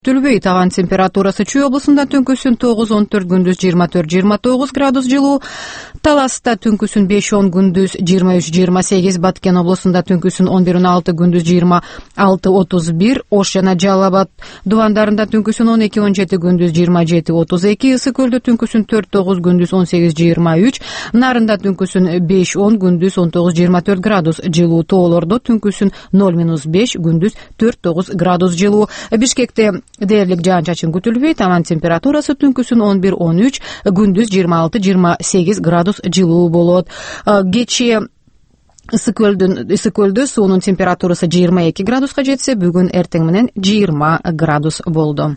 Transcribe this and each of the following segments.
Күтүлбөйт. Абан температурасы Чүй облусунда түнкүсүн 9-14, күндүз 24-29 градус жылуу. Таласта түнкүсүн 5-10, күндүз 23-28, Баткен облусунда түнкүсүн 11-16, күндүз 26-31, Ош жана Жалал Абад дубандарында түнкүсүн 12-17, күндүз 27-32, Ысык Көлдө түнкүсүн 4-9, күндүз 18-23, Нарында түнкүсүн 5-10, күндүз 19-24 градус жылуу. Тоолордо түнкүсүн 0-5, күндүз 4-9 градус жылуу. Бишкекте дээрлик жаан-чачын күтүлбөйт. Абан температурасы түнкүсүн 11-13, күндүз 26-28 градус жылуу болот. Кечээ Ысык Көлдө суунун температурасы 22 градуска жетсе, бүгүн эртең менен 20 градус болду.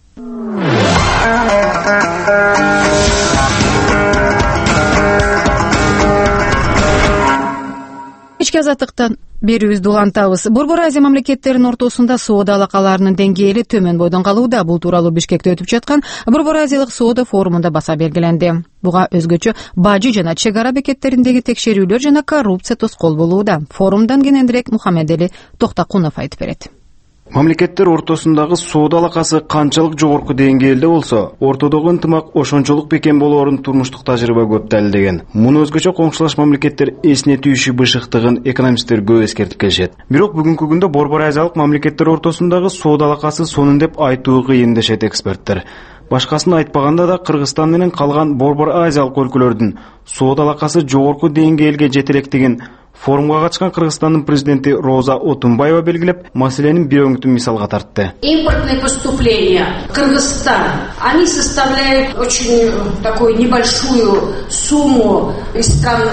Ички азаттыктан берүүбүздү улантабыз. Борбор Азия мамлекеттеринин ортосунда соода алакаларынын деңгээли төмөн бойдон калууда. Бул тууралуу Бишкекте өтүп жаткан Борбор Азиялык соода форумунда баса белгиленди. Буга өзгөчө бажы жана чек ара бекеттериндеги текшерүүлөр жана коррупция тоскоол болууда. Форумдан кененирээк Мухаммедели Токтакунов айтып берет. Мамлекеттер ортосундагы соода алакасы канчалык жогорку деңгээлде болсо, ортодогу ынтымак ошончолук бекем болоорун турмуштук тажрыйба көп далилдеген. Муну өзгөчө коңшулаш мамлекеттер эсине түйүшү бышыктыгын экономисттер көп эскертип келишет. Бирок бүгүнкү күндө Борбор Азиялык мамлекеттер ортосундагы соода алакасы сонун деп айтуу кыйын дешет эксперттер. Башкасын айтпаганда да Кыргызстан менен калган Борбор Азиялык өлкөлөрдүн соода алакасы жогорку деңгээлге жете электигин форумга катышкан Кыргызстандын президенти Роза Отунбаева белгилеп, маселенин бир өңүтүн мисалга тартты. Импортные поступления Кыргызстан, они составляют очень такую небольшую сумму из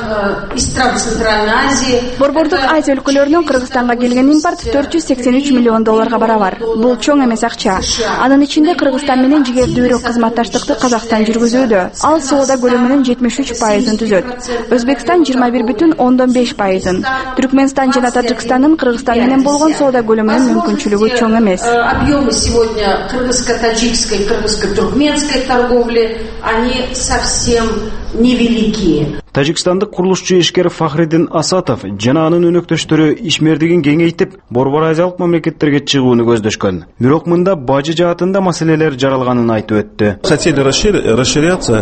стран Центральной Азии. Борбордук Азия өлкөлөрүнүн Кыргызстанга келген импорт $483 миллион барабар. Бул чоң эмес акча. Анын ичинде Кыргызстан менен жигердүүрөөк кызматташтыкты Казакстан жүргүзүүдө. Ал соода көлөмүнүн 73% түзөт. Өзбекстан 21,5%. Түркменстан жана Тажикстандын Кыргызстан менен болгон соода көлөмүнүн мүмкүнчүлүгү чоң эмес. Объемы сегодня кыргызско-таджикской, кыргызско-туркменской торговли, они совсем невеликие. Тажикстандык курулушчу ишкер Фахриддин Асатов жана анын өнөктөштөрү ишмердигин кеңейтип, Борбор Азиялык мамлекеттерге чыгууну көздөшкөн. Бирок мында бажы жаатында маселелер жаралганын айтып өттү. Хотели расширяться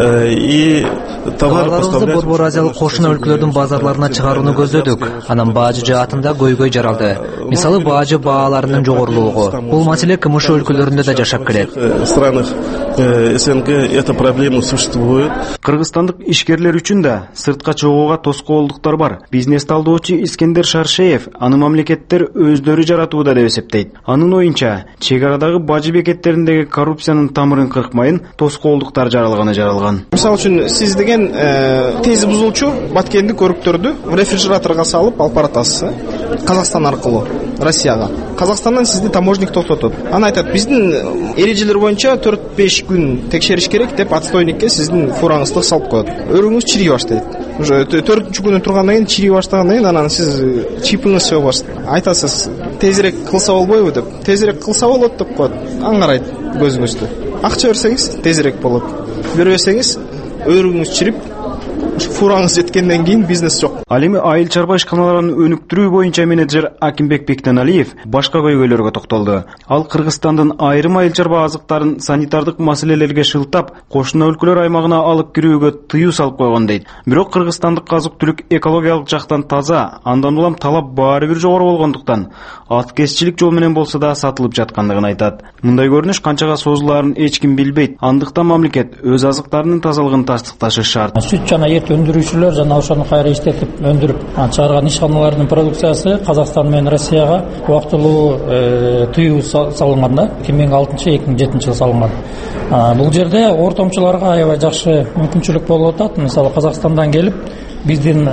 и товары поставлять. Борбор Азиялык кошуна өлкөлөрдүн базарларына чыгарууну көздөдүк. Анан бажы жаатында көйгөй жаралды. Мисалы бажы бааларынын жогорулугу. Бул маселе КМШ өлкөлөрүндө да жашап келет. В странах СНГ эта проблема существует. Кыргызстандык ишкерлер үчүн да сыртка чыгууга тоскоолдуктар бар. Бизнес талдоочу Искендер Шаршеев аны мамлекеттер өздөрү жаратууда деп эсептейт. Анын оюнча, чек арадагы бажы бекеттериндеги коррупциянын тамырын кыркмайын тоскоолдуктар жаралган. Мисалы үчүн, сиз деген тези бузулчу Баткендик өрүктөрдү рефрижераторго салып алып баратасыз, Казакстан аркылуу Россияга. Казакстандан сизди таможник токтотот. Аны айтат, биздин эрежелер боюнча 4-5 күн текшериш керек деп отстойникке сиздин фураңызды салып коет. Өрүңүз чирий баштайт. Уже 4-чү күнү тургандан кийин чирий баштагандан кийин анан сиз чипиңиз чыга баштайт. Айтасыз, тезирээк кылса болбойбу деп. Тезирээк кылса болот деп коет. Аңгарайт көзүңүздү. Акча берсеңиз тезирээк болот. Бербесеңиз өрүңүз чирип фураңыз жеткенден кийин бизнес жок. Ал эми айыл чарба ишканаларын өнүктүрүү боюнча менеджер Акимбек Бектеналиев башка көйгөйлөргө токтолду. Ал Кыргызстандын айрым айыл чарба азыктарын санитардык маселелерге шылтап, кошуна өлкөлөр аймагына алып кирүүгө тыюу салып койгон дейт. Бирок кыргызстандык азык-түлүк экологиялык жактан таза, андан улам талап баары бир жогору болгондуктан аткезчилик жол менен болсо да сатылып жаткандыгын айтат. Мындай көрүнүш канчага созулаарын эч ким билбейт. Андыктан мамлекет өз азыктарынын тазалыгын тастыкташы шарт. Сүт жана эт өндүрүүчүлөр жана ошону кайра иштетип өндүрүп чыгарган ишканалардын продукциясы Казакстан менен Россияга убактылуу тыюу салынган 2006-2007 жылы салынган. Бул жерде ортомчуларга аябай жакшы мүмкүнчүлүк болуп атат. Мисалы Казакстандан келип биздин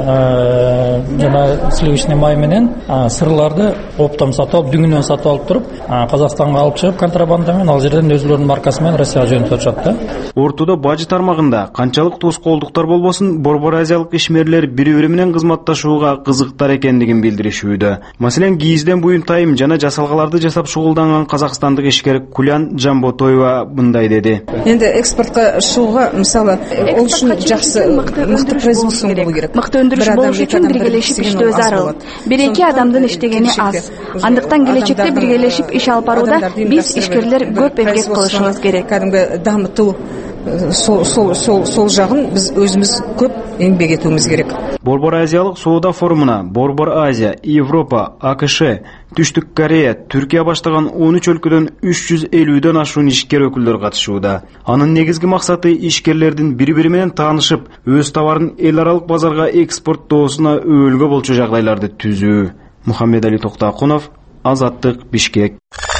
жана сливочный май менен сырларды оптом сатып алып, дүңүнөн сатып алып туруп, Казакстанга алып чыгып контрабанда менен ал жерден өзүлөрүнүн маркасы менен Россияга жөнөтүп атышат да. Ортодо бажы тармагында канчалык тоскоолдуктар болбосун, Борбор Азиялык ишмерлер бири-бири менен кызматташууга кызыктар экендигин билдиришүүдө. Маселен, кийизден буюм тайым жана жасалгаларды жасап шугулданган казакстандык ишкер Кулян Жамботоева мындай деди. Энди экспортко чыгууга, мисалы, ол үчүн жакшы мыкты производство болуу керек. керек. Мыкты өндүрүш болуш үчүн биргелешип иштөө зарыл. Бир эки адамдын иштегени аз. Андыктан келечекте биргелешип иш алып барууда биз ишкерлер көп эмгек кылышыбыз керек. Кадимги дамытуу сол жагын биз өзүбүз көп эмгек этүүбүз керек. Борбор Азиялык соода форумуна Борбор Азия, Европа, АКШ, Түштүк Корея, Түркия баштаган 13 өлкөдөн 350дөн ашуун ишкер өкүлдөр катышууда. Анын негизги максаты ишкерлердин бири-бири менен таанышып, өз товарын эл аралык базарга экспорттоосуна өбөлгө болчу жагдайларды түзүү. Мухаммедали Токтакунов, Азаттык, Бишкек.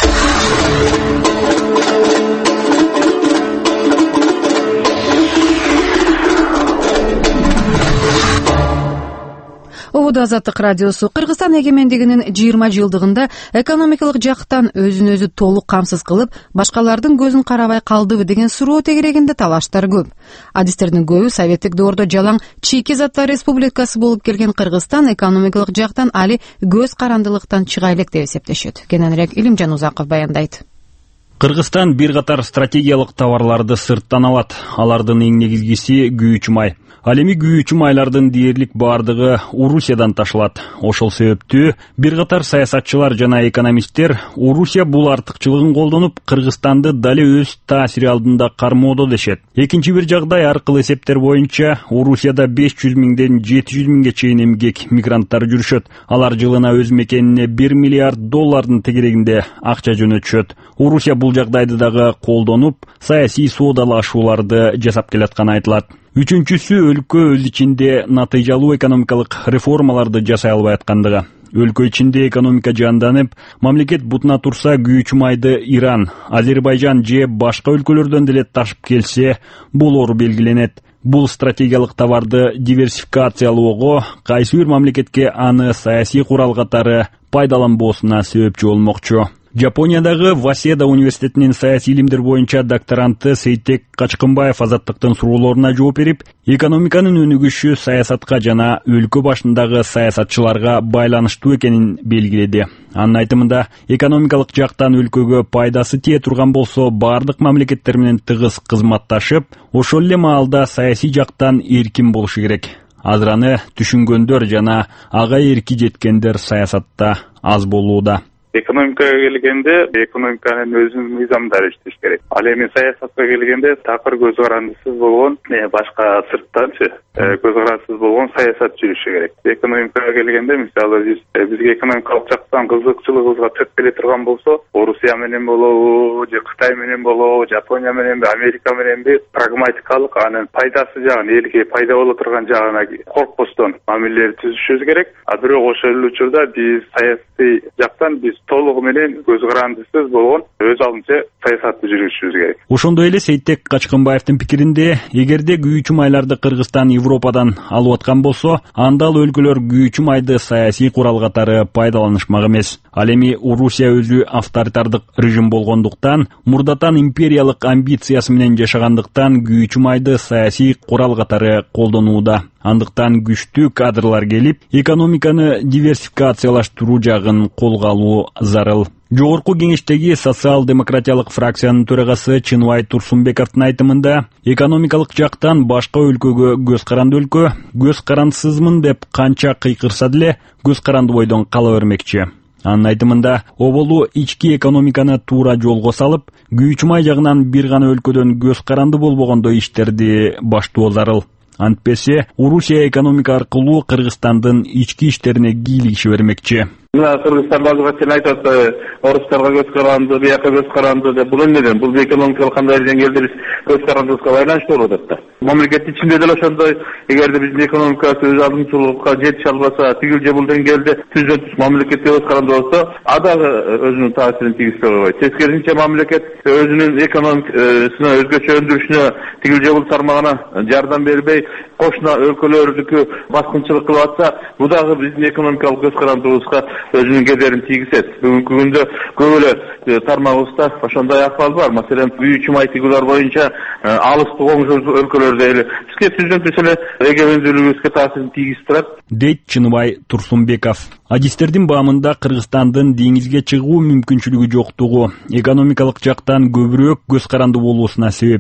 Обуда Азаттык радиосу Кыргызстан эгемендигинин 20 жылдыгында экономикалык жактан өзүн өзү толук камсыз кылып, башкалардын көзүн карабай калдыбы деген суроо тегерегинде талаштар көп. Адистердин көбү советтик доордо жалаң чийки заттар республикасы болуп келген Кыргызстан экономикалык жактан али көз карандылыктан чыга элек деп эсептешет. Кененирээк Илимжан Узаков баяндайт. Кыргызстан бир катар стратегиялык товарларды сырттан алат. Алардын эң негизгиси күйүүчү май. Ал эми күйүүчү майлардын дээрлик бардыгы Орусиядан ташылат. Ошол себептүү бир катар саясатчылар жана экономисттер Орусия бул артыкчылыгын колдонуп, Кыргызстанды дале өз таасири алдында кармоодо дешет. Экинчи бир жагдай аркылуу эсептер боюнча, Орусияда 500 миңден 700 миңге чейин эмгек мигранттар жүрүшөт. Алар жылына өз мекенине 1 миллиард доллардын тегерегинде акча жөнөтүшөт. Орусия бул жагдайды дагы колдонуп, саясий соодалашууларды жасап келатканы айтылат. Үчүнчүсү өлкө өз ичинде натыйжалуу экономикалык реформаларды жасай албай аткандыгы. Өлкө ичинде экономика жанданып, мамлекет бутуна турса күйүүчү майды Иран, Азербайжан же башка өлкөлөрдөн деле ташып келсе болору белгиленет. Бул стратегиялык товарды диверсификациялоого кайсы бир мамлекетке аны саясий курал катары пайдаланбоосуна себепчи болмокчу. Жапониядагы Васеда университетинин саясий илимдер боюнча докторанты Сейтек Качкынбаев Азаттыктын суроолоруна жооп берип, экономиканын өнүгүшү саясатка жана өлкө башындагы саясатчыларга байланыштуу экенин белгиледи. Анын айтымында, экономикалык жактан өлкөгө пайдасы тие турган болсо, бардык мамлекеттер менен тыгыз кызматташып, ошол эле маалда саясий жактан эркин болушу керек. Азыраны түшүнгөндөр жана ага эрки жеткендер саясатта аз болууда. Экономикага келгенде, экономиканын өзүнүн мыйзамдары иштеш керек. Ал эми саясатка келгенде такыр көз карандысыз болгон, башка сырттанчы көз карандысыз болгон саясат жүрүшү керек. Экономикага келгенде, мисалы бизге экономикалык жактан кызыкчылыгыбызга төп келе турган болсо, Орусия менен болобу, же Кытай менен болобу, Жапония мененби, Америка мененби прагматикалык, анын пайдасы жагын, элге пайда боло турган жагына коркпостон мамиле түзүшүбүз керек. А бирок ошол учурда биз саясий жактан толугу менен көз карандысыз болгон өз алдынча саясатты жүргүзүшүбүз керек. Ошондой эле Сейтек Качкынбаевдин пикиринде, эгерде күйүүчү майларды Кыргызстан Европадан алып аткан болсо, анда ал өлкөлөр күйүүчү майды саясий курал катары пайдаланышмак эмес. Ал эми Орусия өзү авторитардык режим болгондуктан, мурдатан империялык амбициясы менен жашагандыктан күйүүчү майды саясий курал катары колдонууда. Андыктан күчтүү кадрлар келип, экономиканы диверсификациялаштыруу жагын колго алуу зарыл. Жогорку кеңештеги социал-демократиялык фракциянын төрагасы Чынбай Турсунбековдун айтымында, экономикалык жактан башка өлкөгө көз каранды өлкө, көз карандысызмын деп канча кыйкырса деле, көз каранды бойдон кала бермекчи. Анын айтымында, оболу ички экономиканы туура жолго салып, күйүүчү май жагынан бир гана өлкөдөн көз каранды болбогондой иштерди баштоо зарыл. Антпесе, Орусия экономика аркылуу Кыргызстандын ички иштерине кийлигише бермекчи. Кыргызстан базарга сен айтат, орустарга көз каранды, бияка көз каранды деп, бул эмнеден? Бул экономикалык кандай деңгээлде биз көз карандыбызга байланыштуу болуп атат да. Мамлекет ичинде деле ошондой, эгерде биздин экономикасы өз алдынчылыкка жетише албаса, тигил же бул деңгээлде түздөн түз мамлекетке көз каранды болсо, а дагы өзүнүн таасирин тийгизбей койбойт. Тескерисинче мамлекет өзүнүн экономикасына, өзгөчө өндүрүшүнө тигил же бул тармагына жардам бербей, кошуна өлкөлөрдүкү баскынчылык кылып атса, бул дагы биздин экономикалык көз карандыбызга өзүнүн кедерин тийгизет. Бүгүнкү күндө көп эле тармагыбызда ошондой акыбал бар. Маселен, күйүүчү май тигүүлөр боюнча алыс коңшу өлкөлөрдө эле бизге түздөн түз эле эгемендүүлүгүбүзгө таасирин тийгизип турат, дейт Чынбай Турсунбеков. Адистердин баамында Кыргызстандын деңизге чыгуу мүмкүнчүлүгү жоктугу экономикалык жактан көбүрөөк көз каранды болуусуна себепчи.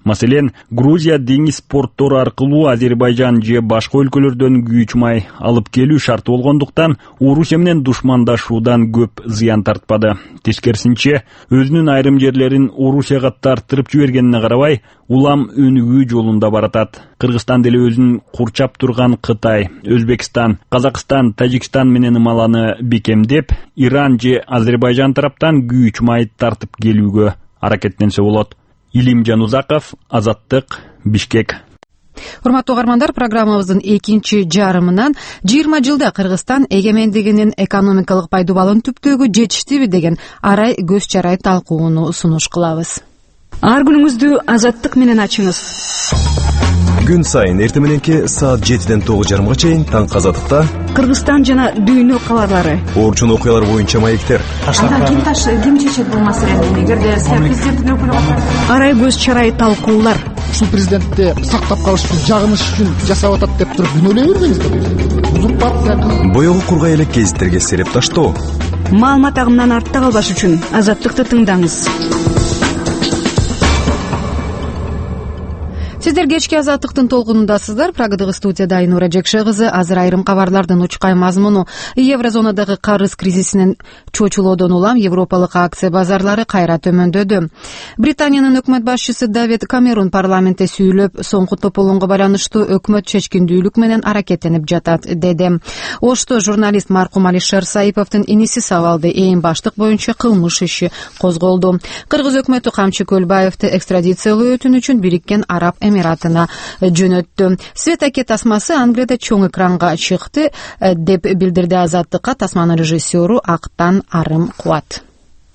Маселен, Грузия деңиз порттору аркылуу Азербайжан же башка өлкөлөрдөн күйүүчү май алып келүү шарты болгондуктан Орусия менен душмандашуудан көп зыян тартпады. Тескерисинче, өзүнүн айрым жерлерин Орусияга тартырып жибергенине карабай, улам өнүгүү жолунда баратат. Кыргызстан деле өзүн курчап турган Кытай, Өзбекстан, Казакстан, Тажикстан менен ымаланы бекемдеп, Иран же Азербайжан тараптан күйүүчү май тартып келүүгө аракеттенсе болот. Илимжан Узаков, Азаттык, Бишкек. Урматтуу угармандар, программабыздын экинчи жарымынан 20 жылда Кыргызстан эгемендигинин экономикалык пайдубалын түптөөгө жетиштиби деген арай көз чарай талкууну сунуш кылабыз. Ар күнүңүздү Азаттык менен ачыңыз. Күн сайын эртең мененки саат 7-ден 9:30 чейин Таңкы Азаттыкта Кыргызстан жана дүйнө кабарлары, орчун окуялар боюнча маектер. Ким чечет бул маселени? Эгерде президенттин өкүлү арай көз чарай талкуулар. Ушул президентти сактап калыш үчүн, жагыныш үчүн жасап атат деп туруп күнөөлөй бербеңиздер. Узурпация. Боёгу кургай элек гезиттерге сереп таштоо. Маалымат агымынан артта калбаш үчүн Азаттыкты тыңдаңыз. Сиздер кечки Азаттыктын толкунундасыздар. Прагадагы студияда Айнура Жекше кызы. Азыр айрым кабарлардын учкай мазмуну. Еврозонадагы карыз кризисинен чочулоодон улам европалык акция базарлары кайра төмөндөдү. Британиянын өкмөт башчысы Давид Камерун парламентте сүйлөп, соңку тополонго байланыштуу өкмөт чечкиндүүлүк менен аракеттенип жатат деди. Ошто журналист маркум Алишер Саиповдун иниси Савалды ээн баштык боюнча кылмыш иши козголду. Кыргыз өкмөтү Камчы Көлбаевди экстрадициялоо үчүн Бириккен Араб Эмиратына жөнөттү. Светаке тасмасы Англияда чоң экранга чыкты деп билдирди Азаттыкка тасманын режиссеру Актан Арым Кубат.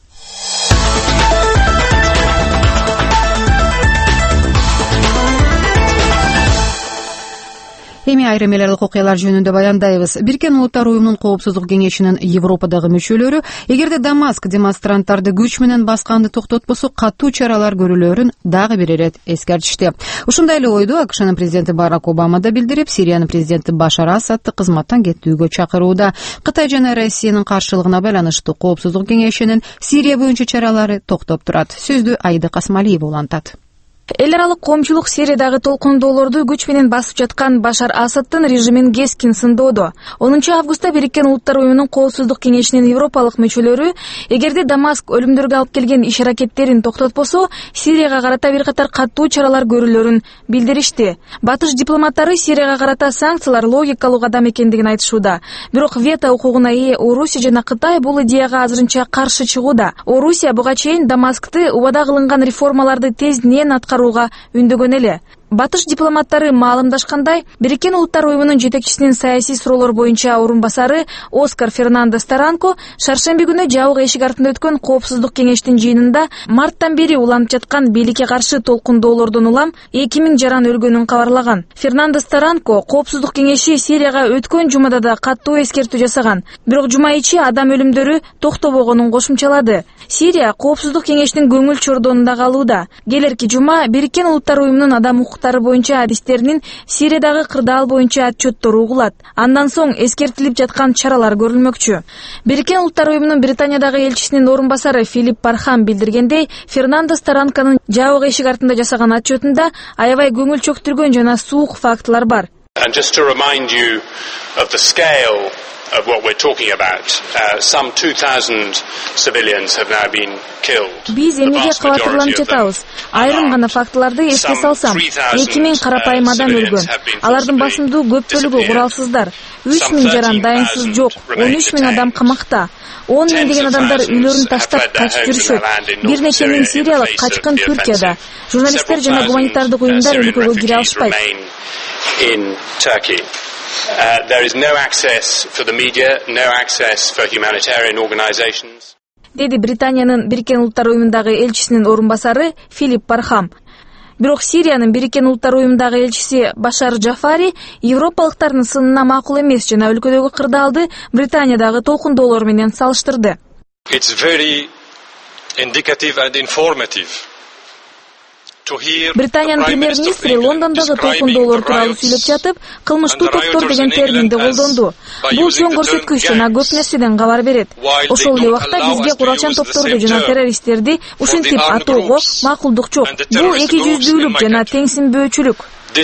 Эми айрым элек окуялар жөнүндө баяндайбыз. Бириккен Улуттар уюмунун коопсуздук кеңешинин Европадагы мүчөлөрү эгерде Дамаск демонстранттарды күч менен басканды токтотпосо катуу чаралар көрүлөрүн дагы бир ирет эскертишти. Ушундай эле ойду АКШнын президенти Барак Обама да билдирип, Сириянын президенти Башар Асадты кызматтан кетүүгө чакырууда. Кытай жана Россиянын каршылыгына байланыштуу коопсуздук кеңешинин Сирия боюнча чаралары токтоп турат. Сөздү Айда Касмалиева улантат. Эл аралык коомчулук Сириядагы толкундоолорду күч менен басып жаткан Башар Асадтын режимин кескин сындоодо. 10 августта Бириккен Улуттар уюмунун коопсуздук кеңешинин европалык мүчөлөрү эгерде Дамаск өлүмдөргө алып келген иш-аракеттерин токтотпосо, Сирияга карата бир катар катуу чаралар көрүлөрүн билдиришти. Батыш дипломаттары Сирияга карата санкциялар логикалуу кадам экендигин айтышууда. Бирок вето укугуна ээ Орусия жана Кытай бул идеяга азырынча каршы чыгууда. Орусия буга чейин Дамаскты убада кылынган реформаларды тездинен аткарууга үндөгөн эле. Батыш дипломаттары маалымдашкандай, Бириккен Улуттар уюмунун жетекчисинин саясий суроолор боюнча орун басары Оскар Фернандес Таранко шаршемби күнү жабык эшик артында өткөн коопсуздук кеңештин жыйынында марттан бери уланып жаткан бийликке каршы толкундоолордон улам 2000 жаран өлгөнүн кабарлаган. Фернандес Таранко коопсуздук кеңеши Сирияга өткөн жумада да каттуу эскертүү жасаган, бирок жума ичи адам өлүмдөрү токтобогонун кошумчалады. Сирия коопсуздук кеңештин көңүл чордонунда калууда. Келерки жума Бириккен Улуттар уюмунун адам укуктары боюнча адистеринин Сириядагы кырдаал боюнча отчеттору угулат. Андан соң эскертилип жаткан чаралар көрүлмөкчү. Бириккен Улуттар уюмунун Британиядагы элчисинин орун басары Филипп Пархам билдиргендей, Фернандес Таранканын жабык эшик артында жасаган отчетунда аябай көңүл чөктүргөн жана суук фактылар бар. Of what we're talking about, some 2,000 civilians have now been killed. Биз эмнеге кабатырланып жатабыз? Айрым гана фактыларды эске салсам, 2000 карапайым адам өлгөн. Алардын басымдуу көп бөлүгү куралсыздар. 3000 жаран дайынсыз жок. 13000 адам камакта. 10 миңдеген адамдар үйлөрүн таштап качып жүрүшөт. Бир нече миң сириялык качкын Түркияда. Журналисттер жана гуманитардык уюмдар өлкөгө кире алышпайт. There is no access for the media, no access for humanitarian organizations. Деди Британиянын Бириккен Улуттар уюмундагы элчисинин орун басары Филипп Пархам. Бирок Сириянын Бириккен Улуттар уюмундагы элчиси Башар Джафари европалыктардын сынына макул эмес жана өлкөдөгү кырдаалды Британиядагы толкундоолор менен салыштырды. It's very indicative and informative Британиянын премьер-министри Лондондогу толкундоолор тууралуу сүйлөп жатып, кылмыштуу топтор деген терминди колдонду. Бул чоң көрсөткүч жана көп нерседен кабар берет. Ошол эле убакта бизге куралчан топторду жана террористтерди ушинтип атоого макулдук жок. Бул экижүздүүлүк жана теңсинбөөчүлүк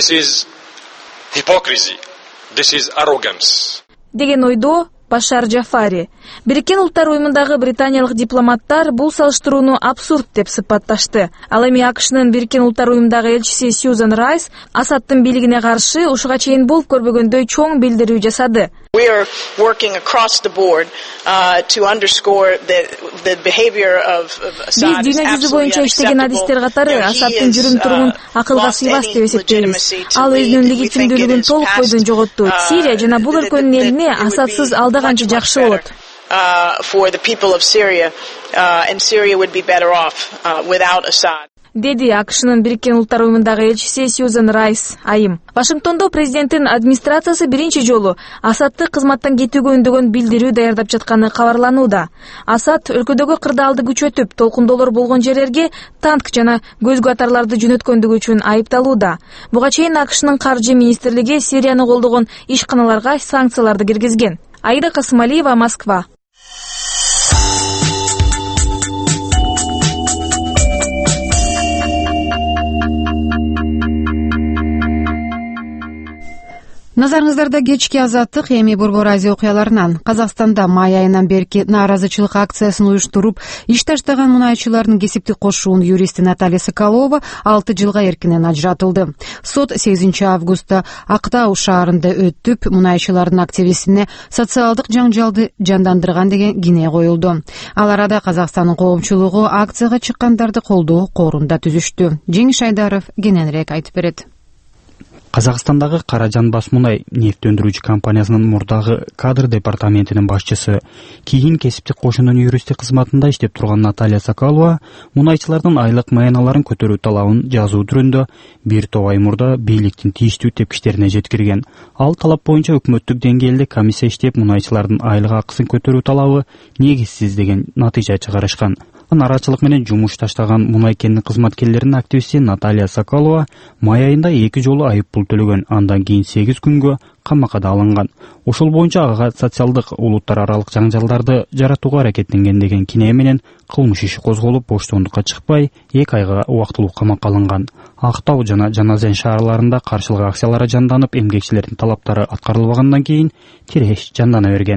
деген ойдо Башар Джафари. Бириккен Улуттар уюмундагы британиялык дипломаттар бул салыштырууну абсурд деп сыпатташты. Ал эми АКШнын Бириккен Улуттар уюмундагы элчиси Сьюзан Райс Асадтын бийлигине каршы ушуга чейин болуп көрбөгөндөй чоң билдирүү жасады. We are working across the board to underscore the behavior of Assad. Биз дүйнө жүзү боюнча иштеген адистер катары Асадтын жүрүм-турумун акылга сыйбас деп эсептейбиз. Ал өзүнүн легитимдүүлүгүн толук бойдон жоготту. Сирия жана бул өлкөнүн элине Асадсыз алда канча жакшы болот. For the people of Syria, and Syria would be better off without Assad. Деди АКШнын Бириккен Улуттар уюмундагы элчиси Сьюзан Райс айым. Вашингтондо президенттин администрациясы биринчи жолу Асадты кызматтан кетүүгө үндөгөн билдирүү даярдап жатканы кабарланууда. Асад өлкөдөгү кырдаалды күчөтүп, толкундоолор болгон жерлерге танк жана көзгү атарларды жөнөткөндүгү үчүн айыпталууда. Буга чейин АКШнын каржы министрлиги Сирияны колдогон ишканаларга санкцияларды киргизген. Аида Касымалиева, Москва. Назарыңыздарда кечки азаттык эми Борбор Азия окуяларынан. Казакстанда май айынан берки нааразычылык акциясын уюштуруп, иш таштаган мунайчылардын кесиптик кошуун юристи Наталья Соколова 6 жылга эркинен ажыратылды. Сот 8 августта Актау шаарында өтүп, мунайчылардын активистине социалдык жаңжалды жандандырган деген кине коюлду. Ал арада Казакстандын коомчулугу акцияга чыккандарды колдоо корунда түзүштү. Жеңиш Айдаров кененирээк айтып берет. Казакстандагы Каражан бас мунай нефт өндүрүүчү компаниясынын мурдагы кадр департаментинин башчысы, кийин кесиптик кошундун юристи кызматында иштеп турган Наталья Соколова мунайчылардын айлык маяналарын көтөрүү талабын жазуу түрүндө бир топ ай мурда бийликтин тийиштүү тепкичтерине жеткирген. Ал талап боюнча өкмөттүк деңгээлде комиссия иштеп мунайчылардын айлык акысын көтөрүү талабы негизсиз деген натыйжа чыгарышкан. Нарачылык менен жумуш таштаган мунай кенинин кызматкерлеринин активисти Наталья Соколова май айында 2 жолу айыппул төлөгөн, андан кийин 8 күнгө камакка да алынган. Ошол боюнча ага социалдык улуттар аралык жаңжалдарды жаратууга аракеттенген деген кине менен кылмыш иши козголуп, боштондукка чыкпай 2 айга убактылуу камакка алынган. Актау жана Жаназен шаарларында каршылык акциялары жанданып, эмгекчилердин талаптары аткарылбагандан кийин тиреш жандана берген.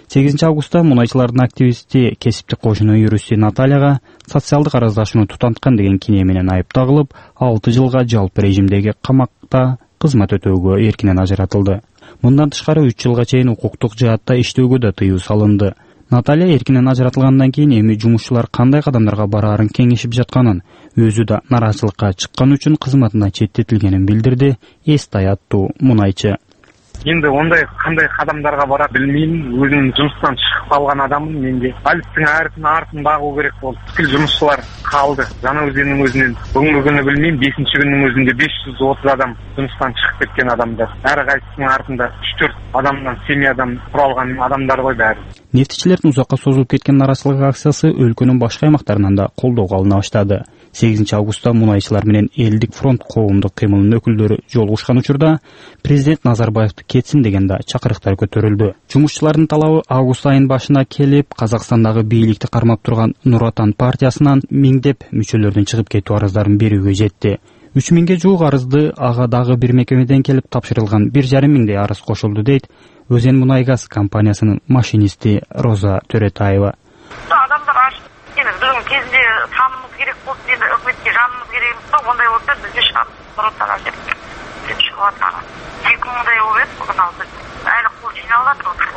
8 августта мунайчылардын активисти кесиптик кошуунун юристи Натальяга социалдык араздашууну тутанткан деген кине менен айып тагылып, 6 жылга жалпы режимдеги камакта кызмат өтөөгө эркинен ажыратылды. Мындан тышкары 3 жылга чейин укуктук жаатта иштөөгө да тыюу салынды. Наталья эркинен ажыратылгандан кийин эми жумушчулар кандай кадамдарга бараарын кеңешип жатканын, өзү да нараачылыкка чыккан үчүн кызматынан четтетилгенин билдирди Эстай аттуу мунайчы. Енді ондай қандай қадамдарға бара білмеймін. Өзім жұмыстан шығып қалған адаммын. Менде алифтің әріпін артын бағу керек болды. Бүкіл жұмысшылар қалды. Жаңаөзеннің өзінен бүгінгі күні білмеймін, 5-ші күннің өзінде 530 адам жұмыстан шығып кеткен адамдар. Әрқайсысының артында 3-4 адамнан, семьядан құралған адамдар ғой бәрі. Нефтчилердин узакка созулуп кеткен нараачылык акциясы өлкөнүн башка аймактарынан да колдоого алына баштады. 8 августта мунайчылар менен Элдик фронт коомдук кыймылынын өкүлдөрү жолугушкан учурда президент Назарбаевди кетсин деген да чакырыктар көтөрүлдү. Жумушчулардын талабы август айынын башына келип, Казакстандагы бийликти кармап турган Нур Отан партиясынан миңдеп мүчөлөрдүн чыгып кетүү арыздарын берүүгө жетти. 3000ге жуук арызды ага дагы бир мекемеден келип тапшырылган 1,5 миңдей арыз кошулду дейт Өзен Мунайгаз компаниясынын машинисти Роза Төретаева. Адамдар ашып кеткен, бүгүн кезинде санымыз керек болду дейді, өкмөткө жанымыз керек болса, ондай болса бизди чыгарып Нуротага деп чыгып аткан. 2000 болуп еді бүгүн алды. Әлі кол жиналып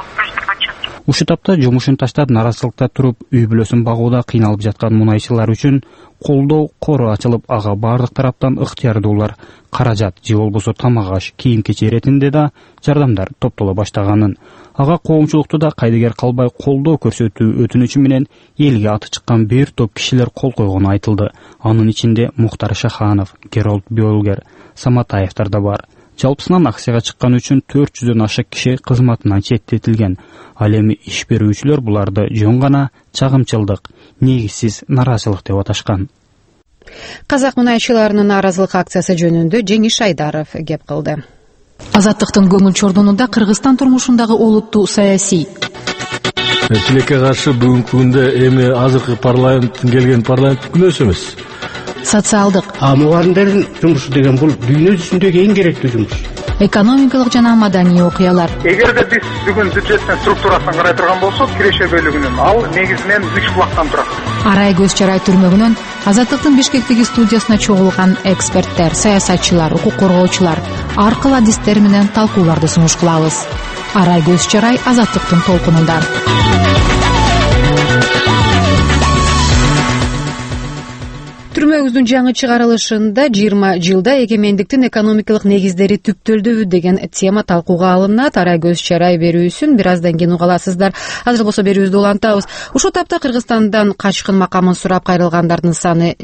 атат. Ушу тапта жумушун таштап нараачылыкта туруп, үй бүлөсүн багууда кыйналып жаткан мунайчылар үчүн колдоо кору ачылып, ага бардык тараптан ыктыярдуулар, каражат же болбосо тамак аш, кийим-кечек иретинде да жардамдар топтоло баштаганын. Ага коомчулукту да кайдыгер калбай колдоо көрсөтүү өтүнүчү менен элге аты чыккан бир топ кишилер кол койгону айтылды. Анын ичинде Мухтар Шаханов, Геролд Бёлгер, Саматаевтар да бар. Жалпысынан акцияга чыккан үчүн 400дөн ашык киши кызматынан четтетилген. Ал эми иш берүүчүлөр буларды жөн гана чагымчылдык, негизсиз нараачылык деп аташкан. Казак мунайчыларынын нааразылык акциясы жөнүндө Жеңиш Айдаров кеп кылды. Азаттыктын көңүл чордонунда Кыргызстан турмушундагы олуттуу саясий тилекке каршы бүгүнкү күндө эми азыркы парламенттин келген парламент күнөөсү эмес. Социалдык мугалимдердин жумушу деген бул дүйнө жүзүндөгү эң керектүү жумуш. Экономикалык жана маданий окуялар. Эгерде биз бүгүн бюджеттин структурасын карай турган болсок, киреше бөлүгүнүн ал негизинен 3 булактан турат. Арай көз чарай түрмөгүнөн Азаттыктын Бишкектеги студиясына чогулган эксперттер, саясатчылар, укук коргоочулар ар кыл адистер менен талкууларды сунуш кылабыз. Арай көз чарай Азаттыктын толкунунда. Түрмөгүздүн жаңы чыгарылышында 20 жылда эгемендиктин экономикалык негиздери түптөлдүбү деген тема талкууга алынат. Арай көз чарай берүүсүн бир аздан кийин уга аласыздар. Азыр болсо берүүбүздү улантабыз. Ушул тапта Кыргызстандан качкын макамын сурап кайрылгандардын саны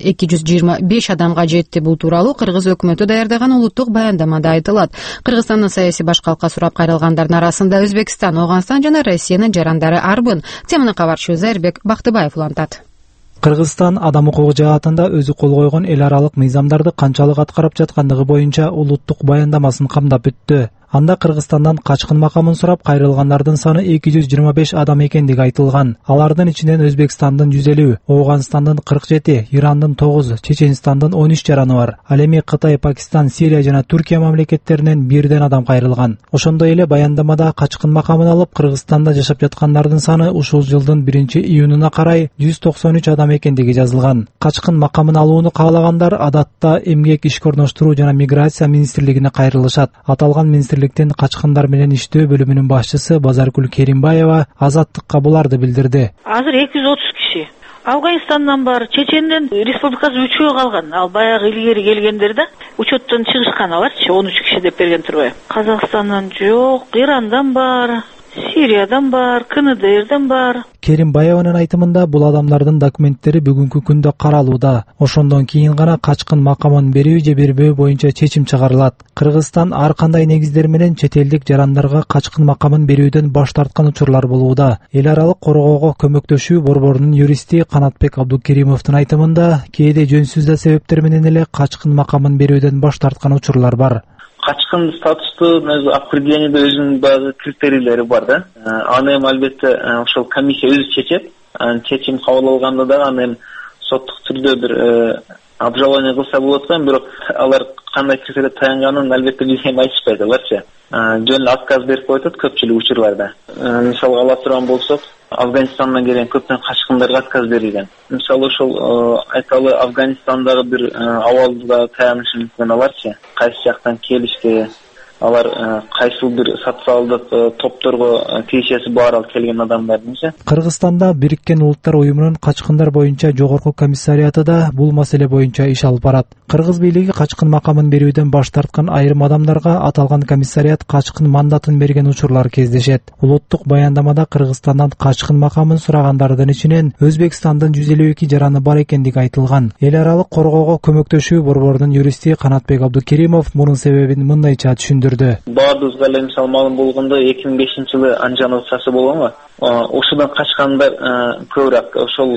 225 адамга жетти. Бул тууралуу Кыргыз өкмөтү даярдаган улуттук баяндамада айтылат. Кыргызстандын саясий башкалыкка сурап кайрылгандардын арасында Өзбекстан, Ооганстан жана Россиянын жарандары арбын. Теманы кабарчы Зайырбек Бактыбаев улантат. Кыргызстан адам укугу жаатында өзү кол койгон эл аралык мыйзамдарды канчалык аткарып жаткандыгы боюнча улуттук баяндамасын камдап өттү. Анда Кыргызстандан качкын макамын сурап кайрылгандардын саны 225 адам экендиги айтылган. Алардын ичинен Өзбекстандын 150, Ооганстандын 47, Ирандын 9, Чеченстандын 13 жараны бар. Ал эми Кытай, Пакистан, Сирия жана Түркия мамлекеттеринен бирден адам кайрылган. Ошондой эле баяндамада качкын макамын алып Кыргызстанда жашап жаткандардын саны ушул жылдын 1-июнуна карай 193 адам экендиги жазылган. Качкын макамын алууну каалагандар адатта Эмгек, ишке орноштуруу жана миграция министрлигине кайрылышат. Аталган министрликтин качкындар менен иштөө бөлүмүнүн башчысы Базаркүл Керимбаева Азаттыкка буларды билдирди. Азыр 230 киши. Афганистандан бар, Чеченден республикасы 3-өө калган. Ал баягы илгери келгендер да учеттон чыгышкан, аларчы 13 киши деп берген турбайбы? Казакстандан жок, Ирандан бар, Сириядан бар, КНДРден бар. Керимбаеванын айтымында бул адамдардын документтери бүгүнкү күндө каралууда. Ошондон кийин гана качкын макамын берүү же бербөө боюнча чечим чыгарылат. Кыргызстан ар кандай негиздер менен чет элдик жарандарга качкын макамын берүүдөн баш тарткан учурлар болууда. Эл аралык коргоого көмөктөшүү борборунун юристи Канатбек Абдукеримовдун айтымында кээде жөнсүз да себептер менен эле качкын макамын берүүдөн баш тарткан учурлар бар. Качкын статустун өзү определениеде өзүнүн баазы критерийлери бар да. Аны эми албетте ошол комиссия өзү чечет. Чечим кабыл алганда да аны эми соттук түрдө бир обжалование кылса болот экен, бирок алар кандай критерийге таянганын албетте бизге эми айтышпайт аларчы. Жөн эле отказ берип коет көпчүлүк учурларда. Мисалга ала турган болсок, Афганистандан келген көптөн качкындарга отказ берилген. Мисалы ошол айталы Афганистандагы бир абалда таянышы мүмкүн аларчы. Кайсы жактан келишти, алар кайсыл бир социалдык топторго тиешеси бар ал келген адамдардынчы. Кыргызстанда Бириккен Улуттар уюмунун качкындар боюнча жогорку комиссариаты да бул маселе боюнча иш алып барат. Кыргыз бийлиги качкын макамын берүүдөн баш тарткан айрым адамдарга аталган комиссариат качкын мандатын берген учурлар кездешет. Улуттук баяндамада Кыргызстандан качкын макамын сурагандардын ичинен Өзбекстандын 152 жараны бар экендиги айтылган. Эл аралык коргоого көмөктөшүү борборунун юристи Канатбек Абдукеримов мунун себебин мындайча түшүндүрдү. Баардыгыбызга эле мисалы малым болгондо 2005-жылы Анжан окуясы болгон го. Ошондон качкандар көбүрөөк.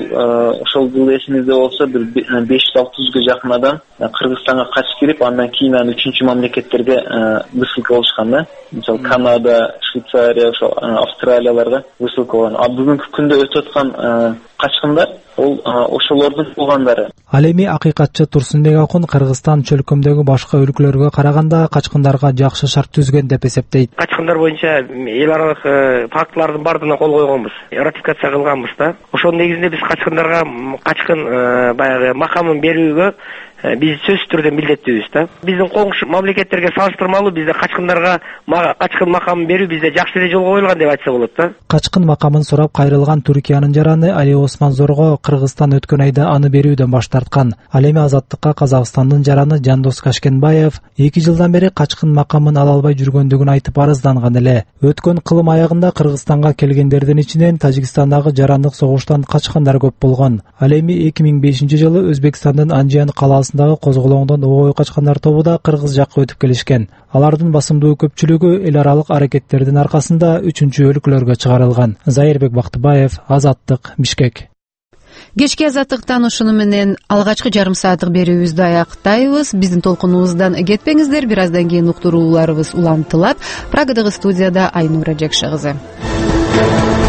Ошол жыл эсиңизде болсо бир 500-600га жакын адам Кыргызстанга качып кирип, андан кийин аны 3-чү мамлекеттерге высылка болушкан да. Мисалы Канада, Швейцария, ошол Австралияларга высылка болгон. А бүгүнкү күндө өтүп аткан качкындар ол ошолордун туугандары. Ал эми акыйкатчы Турсунбек Акун Кыргызстан чөлкөмдөгү башка өлкөлөргө караганда качкындарга жакшы шарт түзгөн деп эсептейт. Качкындар боюнча эл аралык фактылардын бардыгына кол койгонбуз, ратификация кылганбыз да. Ошонун негизинде биз качкындарга баягы макамын берүүгө биз сөзсүз түрдө милдеттүүбүз да. Биздин коңшу мамлекеттерге салыштырмалуу бизде качкындарга качкын макамын берүү бизде жакшы эле жолго коюлган деп айтса болот да. Качкын макамын сурап кайрылган Түркиянын жараны Али Осман Зорго Кыргызстан өткөн айда аны берүүдөн баш тарткан. Ал эми Азаттыкка Казакстандын жараны Жандос Кашкенбаев 2 жылдан бери качкын макамын ала албай жүргөндүгүн айтып арызданган эле. Өткөн кылым аягында Кыргызстанга келгендердин ичинен Тажикстандагы жарандык согуштан качкандар көп болгон. Ал эми 2005-жылы Өзбекстандын Анжан калаасындагы козголоңдон обой качкандар тобу да Кыргыз жакка өтүп келишкен. Алардын басымдуу көпчүлүгү эл аралык аракеттердин аркасында 3-өлкөлөргө чыгарылган. Зайырбек Бактыбаев, Азаттык, Бишкек. Кечки азаттыктан ушуну менен алгачкы жарым сааттык берүүбүздү аяктайбыз. Биздин толкунубуздан кетпеңиздер. Бир аздан кийин уктурууларыбыз улантылат. Прагадагы студияда Айнура Жакшы кызы.